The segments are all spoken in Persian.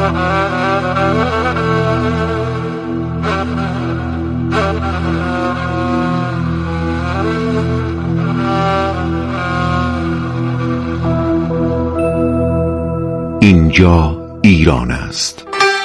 اینجا ایران است.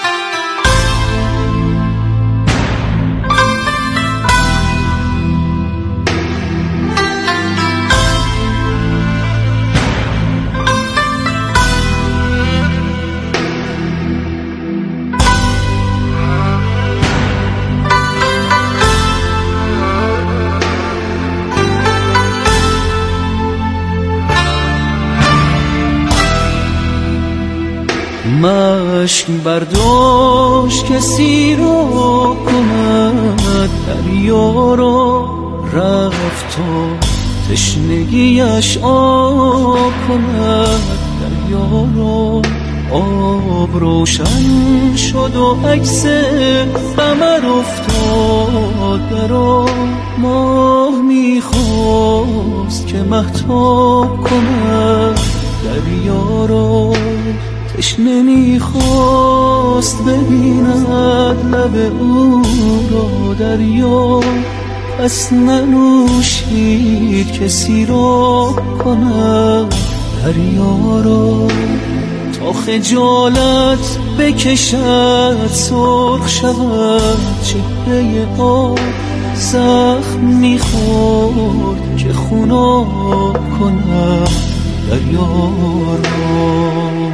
مشک برداشت کسی رو کند، دریا رو رفت و تشنگیش آب کند. دریا رو آب روشن شد و عکس قمر افتاد در آب. ماه میخواست که مهتاب کند دریا رو، تشنه میخواست ببیند لب او را دریا. پس ننوشید کسی را کند دریا را، تا خجالت بکشد سرخ شود چهره آب. زخم میخورد که خوناب کند دریا را.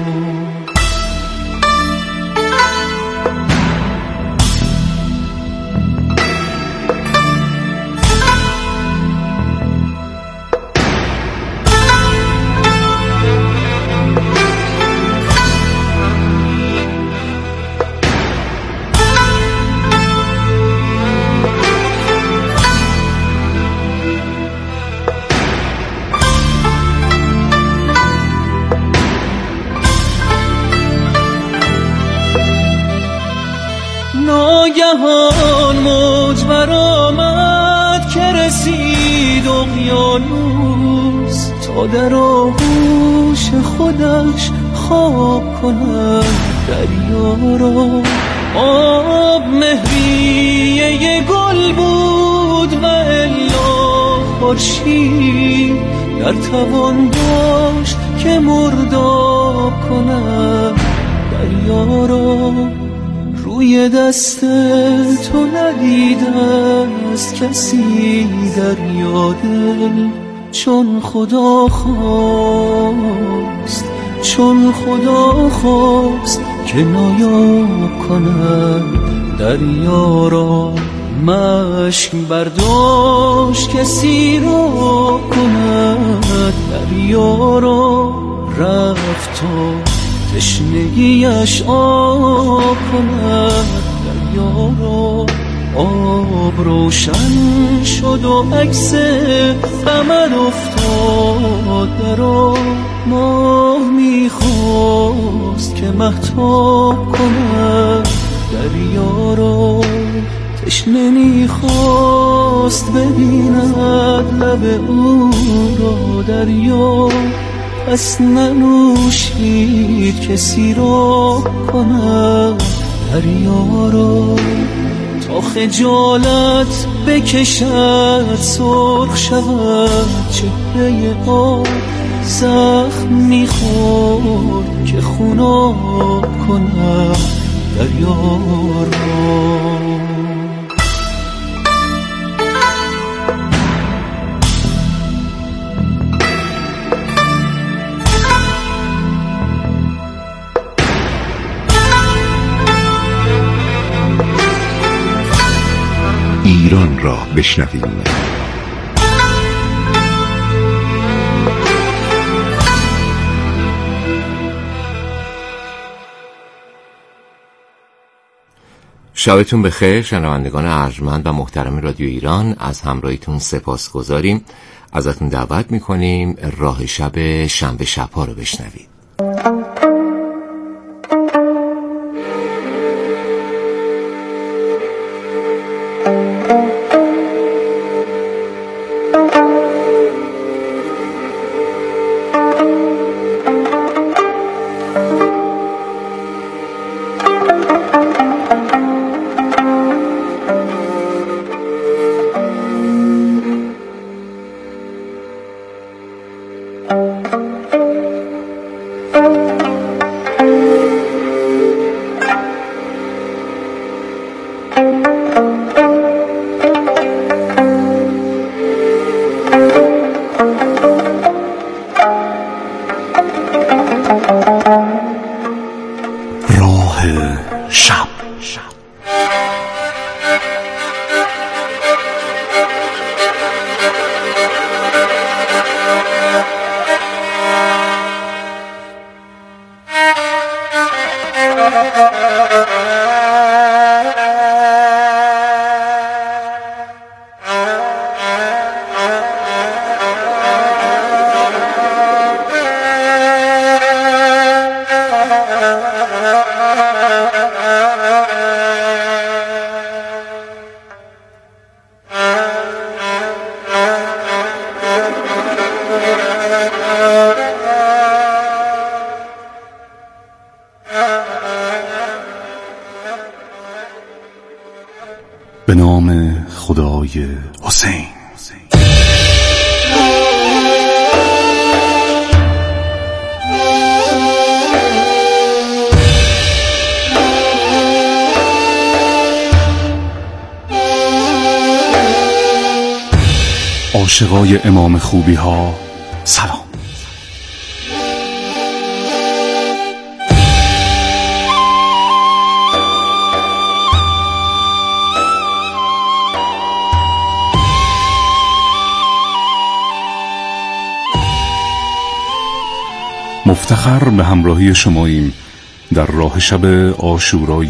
ناگهان موج برآمد که رسید اقیانوس، تا در آغوش خودش خواب کند دریا را. آب مهریه گل بود و الا خورشید در توان داشت که مرداب کند دریا را. روی دست تو ندیده است کسی دریا دل، چون خدا خواست، چون خدا خواست که نایاب کند دریا را. مشک برداشت کسی رو کند دریا را، رفت و تشنگیش آب کند دریا را. آب روشن شد و عکس قمر افتاد در آب. ماه میخواست که مهتاب کند دریا را، تشنه میخواست ببیند لب او را دریا. پس ننوشید کسی را کند دریا را، تا خجالت بکشد سرخ شود چهره آب. زخم میخورد که خوناب کند دریا را. ایران را بشنویم. شبتون بخیر شنوندگان ارجمند و محترم رادیو ایران، از همراهیتون سپاسگزاریم. ازتون دعوت میکنیم راه شب شنبه شب‌ها رو بشنوید. شب. به نام خدای حسین. عاشقای امام خوبی ها سلام. مفتخر به همراهی شماییم در راه شب عاشورای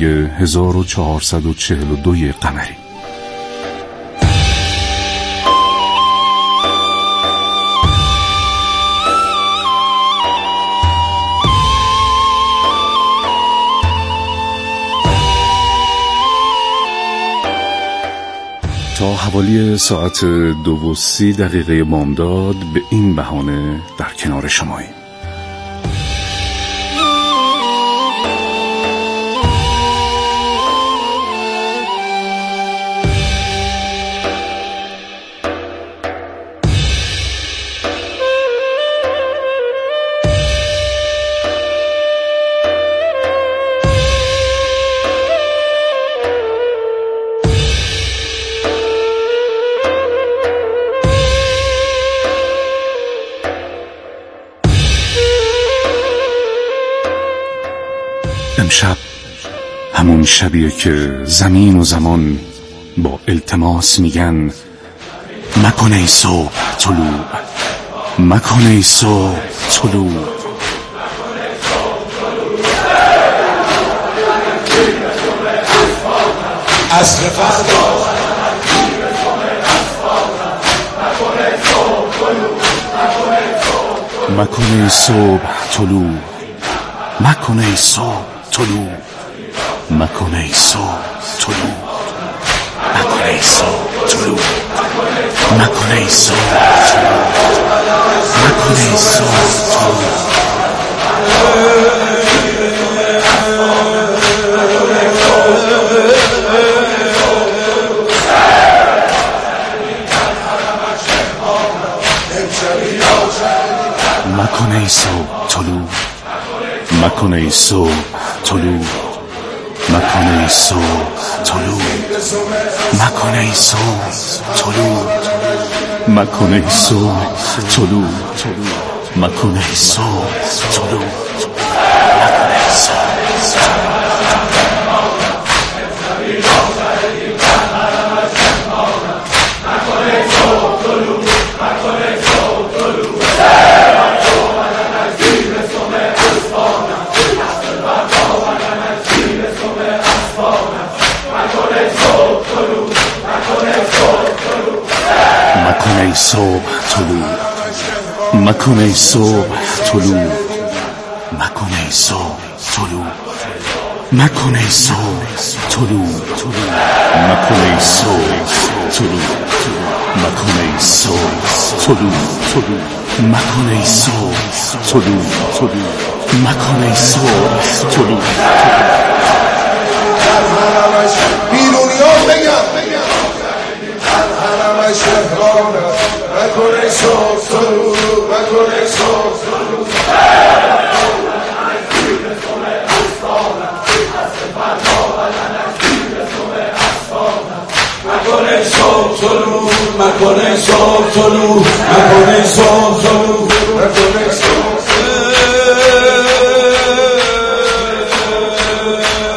1442 قمری. تا حوالی ساعت 2:30 بامداد به این بهانه در کنار شماییم. امشب همون شبیه که زمین و زمان با التماس میگن مکن ای صبح طلوع، مکن ای صبح طلوع. عصر فردا مکن ای صبح طلوع، مکن ای صبح طلوع، مکن ای صبح طلوع، مکن ای صبح طلوع، مکن ای صبح طلوع، مکن ای صبح طلوع. مکن ای صبح طلوع، مکن ای صبح طلوع، مکن ای صبح طلوع، مکن ای صبح طلوع، مکن ای صبح طلوع، مکن ای صبح طلوع، مکن ای صبح. مکن ای صبح طلوع، مکن ای صبح طلوع، مکن ای صبح طلوع، مکن ای صبح طلوع، مکن ای صبح طلوع، مکن ای صبح طلوع، مکن ای صبح طلوع، مکن ای صبح طلوع. بیرونیان بگم شهرانه مکن ای صبح طلوع، مکن ای صبح طلوع. مکن ای صبح طلوع، مکن ای صبح طلوع، مکن ای صبح طلوع، مکن ای صبح.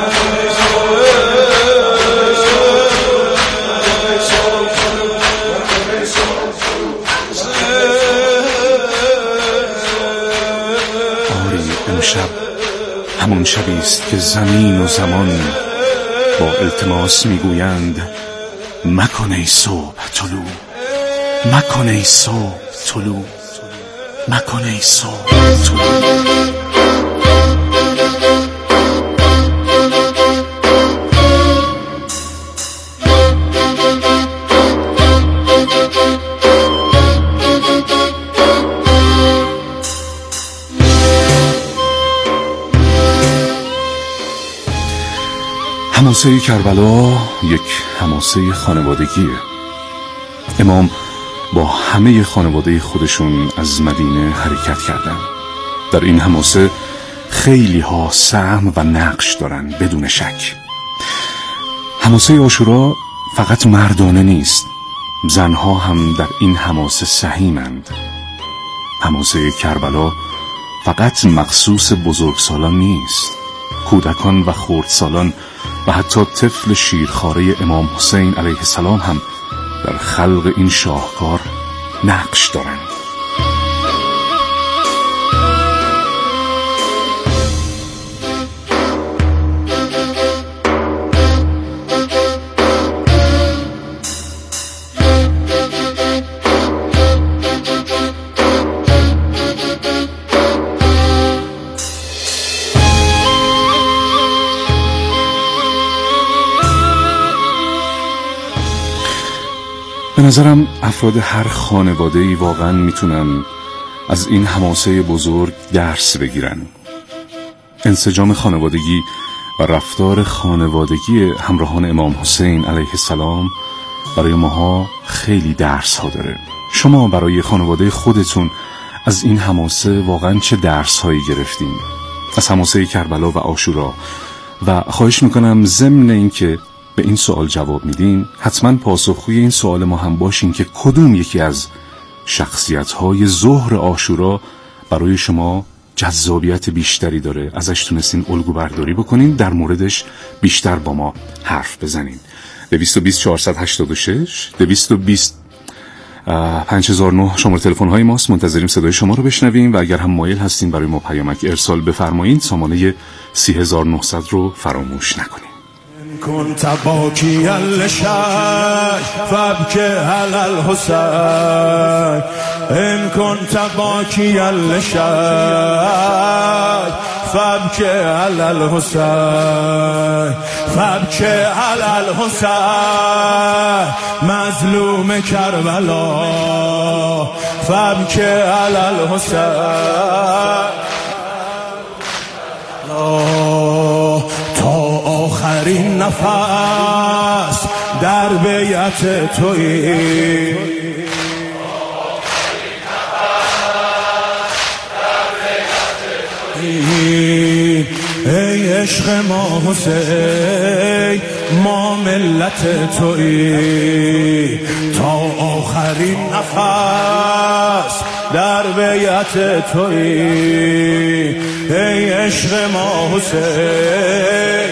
شبیست که زمین و زمان با التماس میگویند مکن ای صبح طلوع، مکن ای صبح طلوع، مکن ای صبح طلوع. حماسه کربلا یک حماسه خانوادگیه. امام با همه خانواده خودشون از مدینه حرکت کردن. در این حماسه خیلی ها سهم و نقش دارن بدون شک. حماسه عاشورا فقط مردانه نیست، زنها هم در این حماسه سهیمند. حماسه کربلا فقط مخصوص بزرگسالان نیست، کودکان و خردسالان و حتی طفل شیرخواره امام حسین علیه السلام هم در خلق این شاهکار نقش دارند. به نظرم افراد هر خانواده‌ای واقعاً میتونن از این حماسه بزرگ درس بگیرن. انسجام خانوادگی و رفتار خانوادگی همراهان امام حسین علیه السلام برای ماها خیلی درس ها داره. شما برای خانواده خودتون از این حماسه واقعاً چه درس هایی گرفتین؟ از حماسه کربلا و عاشورا. و خواهش میکنم ضمن این که به این سوال جواب میدین حتما پاسخگوی این سوال ما هم باشین که کدوم یکی از شخصیت‌های ظهر عاشورا برای شما جذابیت بیشتری داره، ازش تونستین الگو برداری بکنین، در موردش بیشتر با ما حرف بزنین. 220 486 220 5009 شماره تلفن های ماست. منتظریم صدای شما رو بشنویم و اگر هم مایل هستین برای ما پیامک ارسال بفرمایید سامانه 30900 رو فراموش نکنید. كنت باكيا للشاي فابكي على الحسين، إن كنت باكيا للشاي فابكي على الحسين، فابكي على الحسين مظلوم كربلا، فابكي على الحسين آخرین نفس در بیعت تویی، ای عشق ما حسین ما ملت تویی، تا آخرین نفس در بیعت تویی، ای عشق ما حسین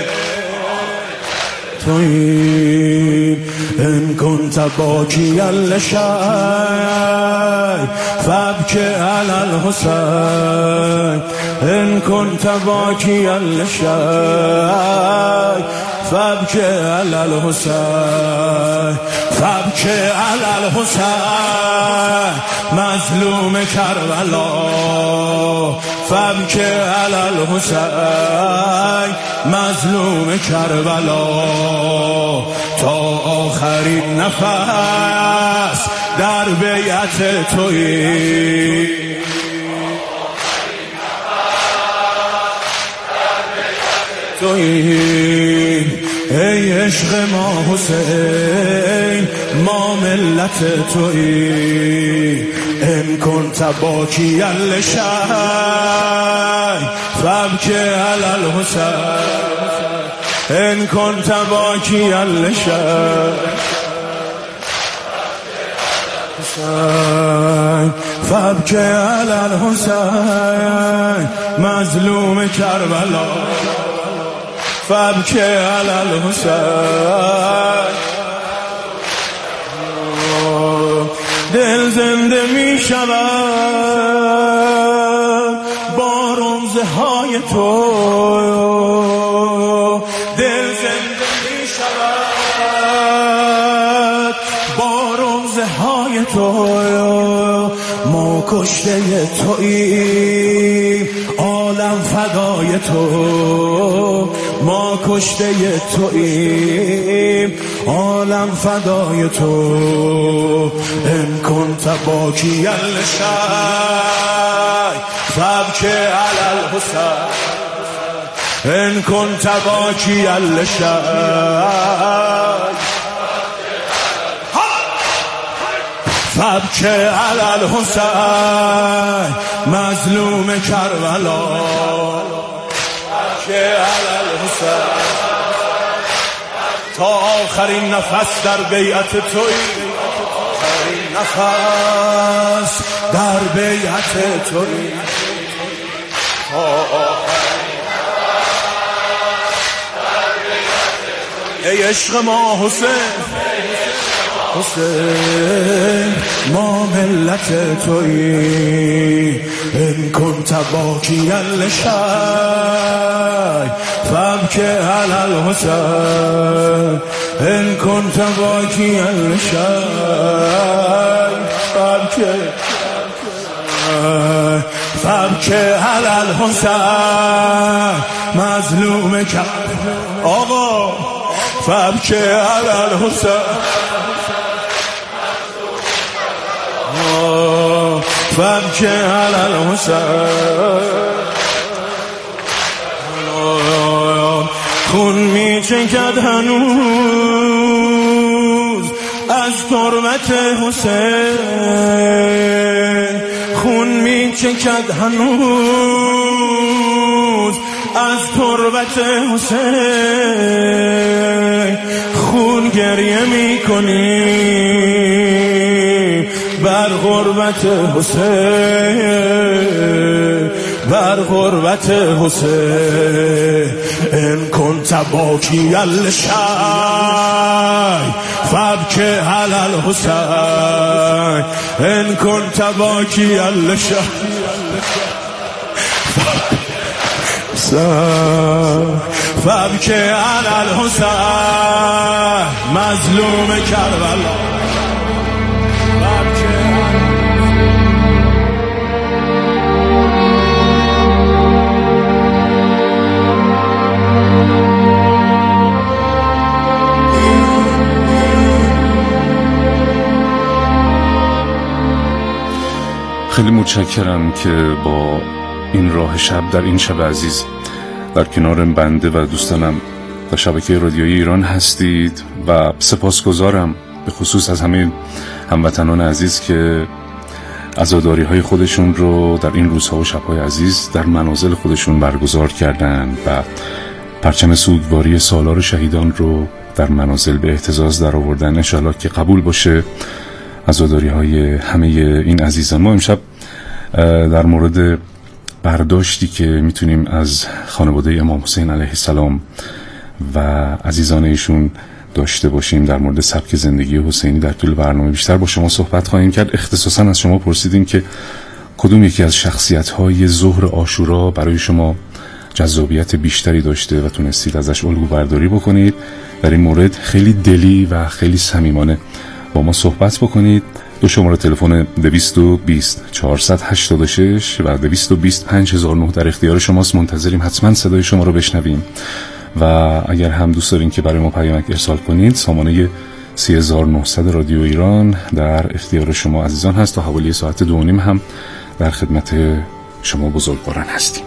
تویی. إن كنت باكيا للشاي فابكي على الحسين، إن كنت باكيا للشاي فابكي على الحسين، فابكي على الحسين مظلوم كربلا، فابكي على الحسين مظلوم کربلا، تا آخرین نفس در بیعت تویی، تویی ای عشق ما حسین ما ملت تویی. إن كنت باكيا للشاي فابكي على الحسين، إن كنت باكيا للشاي فابكي على الحسين مظلوم كربلا، فابكي على الحسين. دل زنده می شود با رمزهای تو، تو، ما کشته توییم عالم فدای تو، ما کشته توییم عالم فدای تو. ان کنت باکی الشی فبک علی الحسین، ان کنت باکی الشی فبک علی الحسین مظلوم کربلا، فبک علی الحسین تا آخرین نفس در بیعت تویی، آخرین نفس در بیعت تویی، تا آخرین ای عشق ما حسین، حسین ما ملت تویی. ان کنت باکی الشی فبک علی الحسین، ان کنت باکی الشی فبک علی الحسین مظلوم کرد آقا، فبک علی الحسین، فبک علی الحسین. خون می چکد هنوز از تربت حسین، خون می چکد هنوز از تربت حسین، خون گریه می کنی بر غربت حسین، بر غربت حسین. ان کنت باکی الشی فبک علی الحسین، ان کنت باکی الشی فبک علی الحسین مظلوم کربلا. خیلی متشکرم که با این راه شب در این شب عزیز در کنار بنده و دوستانم و شبکه رادیویی ایران هستید و سپاسگزارم به خصوص از همه هموطنان عزیز که عزاداری های خودشون رو در این روزها و شبهای عزیز در منازل خودشون برگزار کردن و پرچم سوگواری سالار شهیدان رو در منازل به اهتزاز در آوردن. انشاءالله که قبول باشه عزاداری های همه این عزیزان. ما امشب در مورد برداشتی که میتونیم از خانواده امام حسین علیه السلام و عزیزان ایشون داشته باشیم در مورد سبک زندگی حسینی در طول برنامه بیشتر با شما صحبت خواهیم کرد. اختصاصا از شما پرسیدیم که کدوم یکی از شخصیت‌های ظهر عاشورا برای شما جذابیت بیشتری داشته و تونستید ازش الگو برداری بکنید. در این مورد خیلی دلی و خیلی صمیمانه با ما صحبت بکنید. دو شماره تلفن 220 486 و 220 5009 در اختیار شماست. منتظریم حتما صدای شما رو بشنویم و اگر هم دوست دارین که برای ما پیامک ارسال کنید سامانه 3900 رادیو ایران در اختیار شما عزیزان هست. تا حوالی ساعت 2:30 هم در خدمت شما بزرگواران هستیم.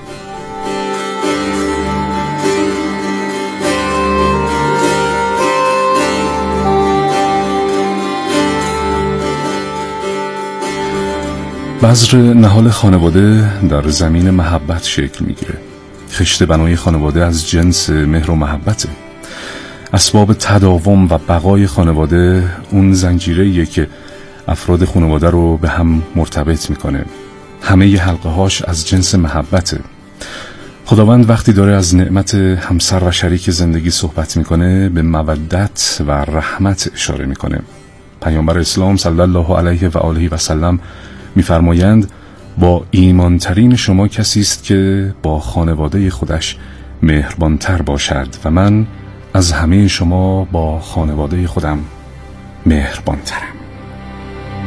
بذر نهال خانواده در زمین محبت شکل میگیره. خشت بنای خانواده از جنس مهر و محبته. اسباب تداوم و بقای خانواده اون زنجیره‌ایه که افراد خانواده رو به هم مرتبط میکنه. همه ی حلقه هاش از جنس محبته. خداوند وقتی داره از نعمت همسر و شریک زندگی صحبت میکنه به مودت و رحمت اشاره میکنه. پیامبر اسلام صلی الله علیه و آله و سلم میفرمایند با ایمانترین شما کسی است که با خانواده خودش مهربانتر باشد و من از همه شما با خانواده خودم مهربانترم.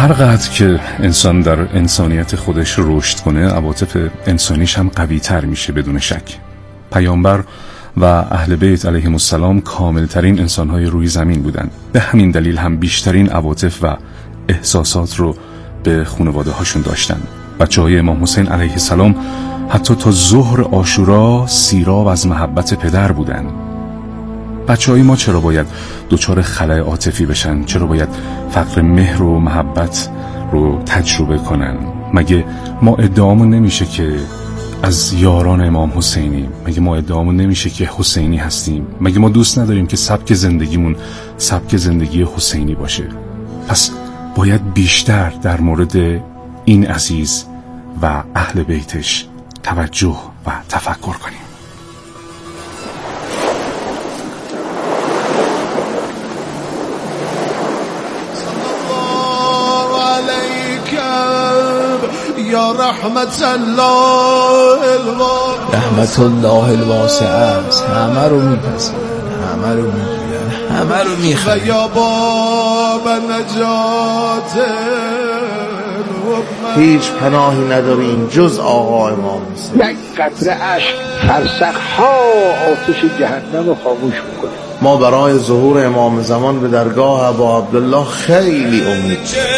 هر قدر که انسان در انسانیت خودش رشد کنه، عواطف انسانیش هم قوی تر میشه بدون شک. پیامبر و اهل بیت علیهم السلام کاملترین انسانهای روی زمین بودن. به همین دلیل هم بیشترین عواطف و احساسات رو به خانواده هاشون داشتن. بچه‌های امام حسین علیه السلام حتی تا ظهر عاشورا سیراب از محبت پدر بودن. بچه‌های ما چرا باید دچار خلأ عاطفی بشن؟ چرا باید فقر مهر و محبت رو تجربه کنن؟ مگه ما ادعامون نمیشه که از یاران امام حسینی؟ مگه ما ادعامون نمیشه که حسینی هستیم؟ مگه ما دوست نداریم که سبک زندگیمون سبک زندگی حسینی باشه؟ پس باید بیشتر در مورد این عزیز و اهل بیتش توجه و تفکر کنیم. یا رحمت الله الواسعه است. همه رو میپسند، همه رو میگیرن، همه رو میخوان. یا باب نجات هیچ پناهی نداریم جز آقا امام حسین. یک قطره اشک فرسخ‌ها آتش جهنم رو خاموش میکنه. ما برای ظهور امام زمان به درگاه ابا عبدالله خیلی امید.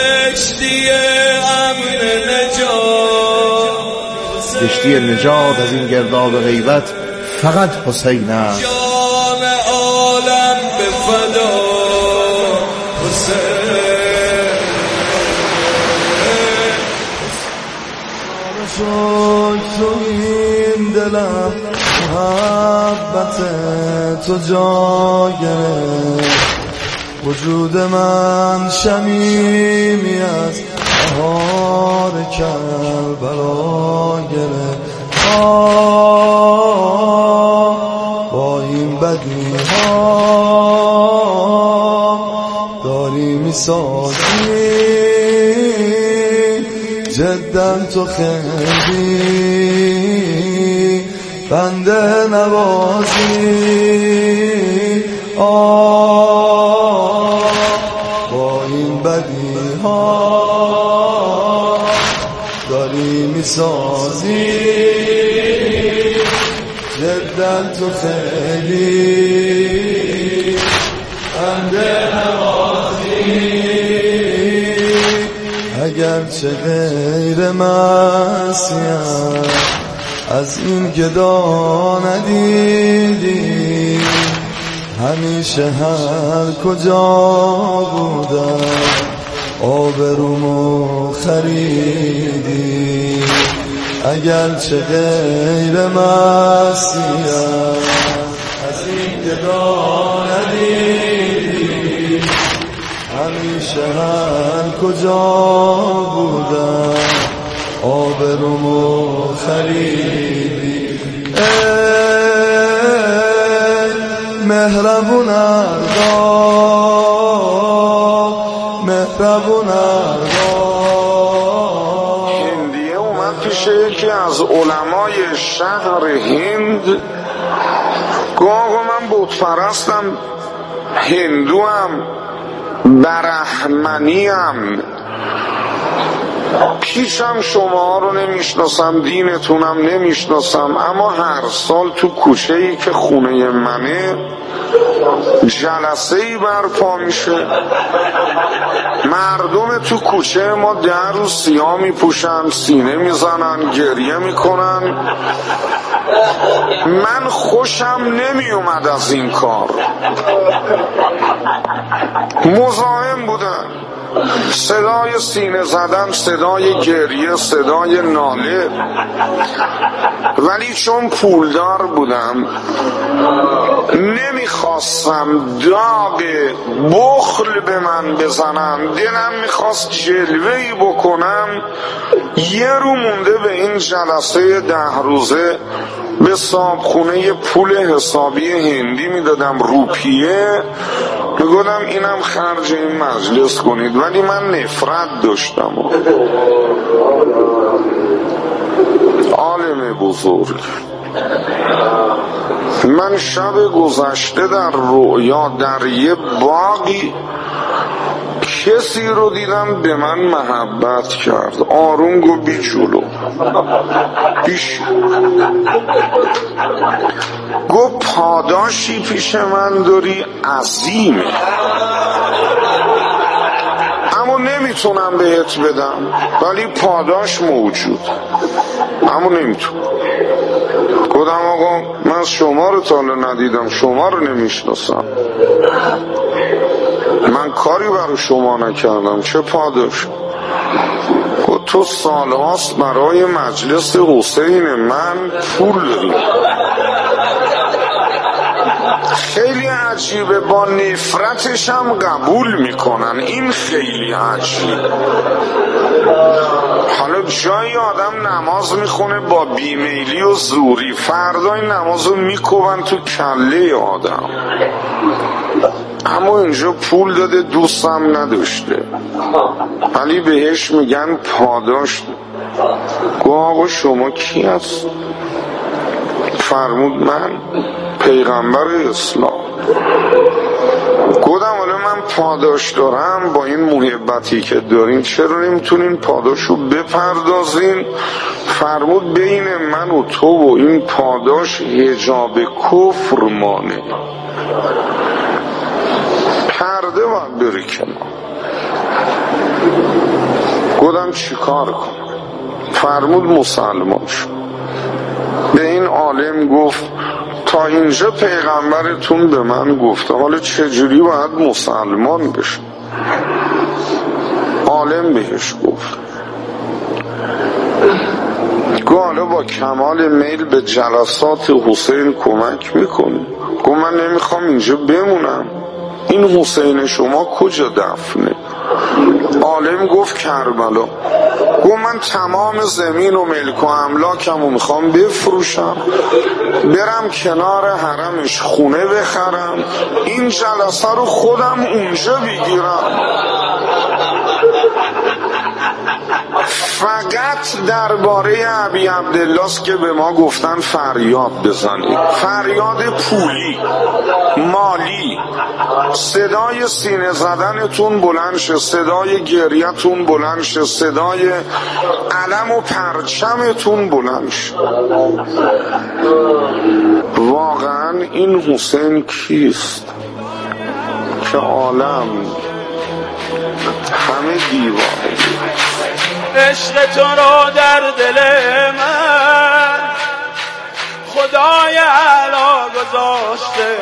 کشتی نجات از این گرداب غیبت فقط حسین است. جان عالم به فدا حسین. تو این دلم محبت تو جا گرفت، وجود من شمیمی از بهار کربلا گرفت. با این بدی ها داری میسازی، جدا تو خیلی بنده نوازی. با این بدی ها داری میسازی، جدا تو خیلی بنده نوازی. اگرچه غیر مسیم از این گدا ندیدی، همیشه هر کجا بودم آبرومو خریدی. اگرچه غیر مسیم از این گدا ندیدی، همیشه هر کجا بودم آبرومو خریدی. مهربون اردا، مهربون اردا. هندیه اومد پیش یکی از علمای شهر هند، گفت من بت پرستم، هندوام، برهمنیم، پیشم شما رو نمیشناسم، دینتونم نمیشناسم، اما هر سال تو کوچه‌ای که خونه منه جلسه‌ای برپا میشه، مردم تو کوچه ما در رو سیاه میپوشن، سینه میزنن، گریه میکنن. من خوشم نمیومد از این کار، مزاحم بودن، صدای سینه زدن، صدای گریه، صدای ناله. ولی چون پولدار بودم نمیخواستم داغ بخل به من بزنم، دلم میخواست جلوه‌ای بکنم. یه رو مونده به این جلسه 10 روزه به صاحبخونه پول حسابی هندی میدادم، روپیه، میگفتم اینم خرج این مجلس کنید. ولی من نفرت داشتم. عالم بزرگ، من شب گذشته در رؤیا در یه باغی کسی رو دیدم به من محبت کرد، آروم گو بی جلو بیش گو پاداشی پیش من داری عظیمه، اما نمیتونم بهت بدم، ولی پاداش موجود، اما نمیتونم. گفتم آقا من شما رو تا حالا ندیدم، شما رو نمیشناسم، من کاری برای شما نکردم، چه پاداش؟ گفت تو سالهاست برای مجلس حسین من پول داری. خیلی عجیبه، با نفرتش هم قبول میکنن، این خیلی عجیب. حالا جایی آدم نماز میخونه با بیمیلی و زوری، فردا این نماز رو میکوبن تو کله آدم، اما اینجا پول داده دوستم نداشته ولی بهش میگن پاداش. گفت آقا شما کی هست؟ فرمود من پیغمبر اسلام. گفتم حالا من پاداش دارم، با این محبتی که دارین چرا نمیتونین پاداشو بپردازین؟ فرمود بین من و تو و این پاداش حجاب کفر مانه، پرده باید بری کنار. گفتم چیکار کنم؟ فرمود مسلمان شد. به این عالم گفت تا اینجا پیغمبرتون به من گفته، حالا چجوری باید مسلمان بشه؟ عالم بهش گفت حالا با کمال میل به جلسات حسین کمک میکنی. گفت من نمیخوام اینجا بمونم، این حسین شما کجا دفنه؟ عالم گفت کربلا. گفت من تمام زمین و ملک و املاکم رو میخوام بفروشم، برم کنار حرمش خونه بخرم، این جلسه رو خودم اونجا بگیرم، فقط درباره ابی عبدالله است که به ما گفتن فریاد بزنید، فریاد پولی مالی، صدای سینه زدنتون بلند شه، صدای گریتون بلند شه، صدای علم و پرچمتون بلند شه. واقعا این حسین کیست که عالم همه دیوانه؟ عشق تو رو در دل من خدای اعلی گذاشته،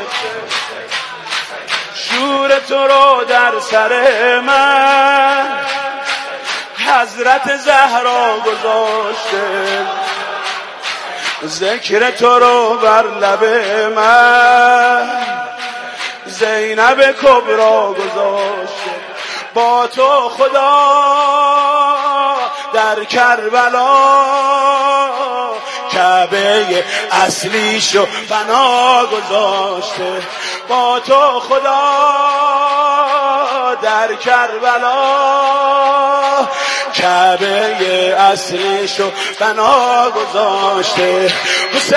شور تو رو در سر من حضرت زهرا گذاشته، ذکر تو رو بر لب من زینب کبرا گذاشته. با تو خدا در کربلا کعبه اصلیشو فنا گذاشته، با تو خدا در کربلا کعبه اصلیشو فنا گذاشته. حسین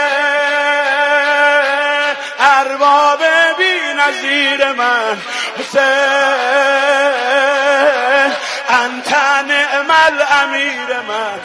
ارباب بی نظیر من، حسین انت نعم الامیر من.